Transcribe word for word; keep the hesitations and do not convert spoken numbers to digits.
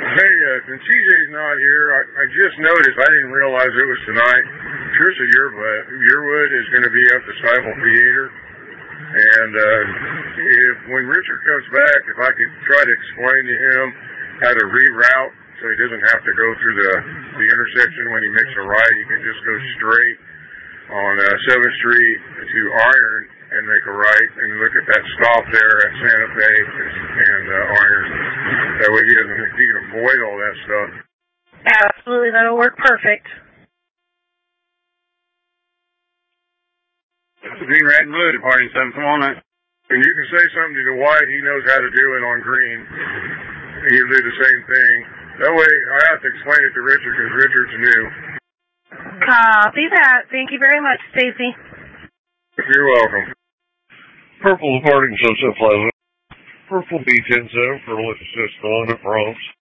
Hey, uh, since C J's not here, I, I just noticed, I didn't realize it was tonight. Trisha Yearwood, Yearwood is going to be up the Stifle Theater. And uh, if when Richard comes back, if I could try to explain to him how to reroute so he doesn't have to go through the, the intersection when he makes a right, he can just go straight on uh, seventh Street to Iron and make a right and look at that stop there at Santa Fe and uh, Iron. That way he, doesn't, he can avoid all that stuff. Absolutely, that'll work perfect. Green, red, and blue, departing seven, come on. And you can say something to White, he knows how to do it on green. He'll do the same thing. That way, I have to explain it to Richard because Richard's new. Copy that. Thank you very much, Stacy. You're welcome. Purple departing Sunset Plaza. Purple B ten seven for Olympic Six Golden prompts.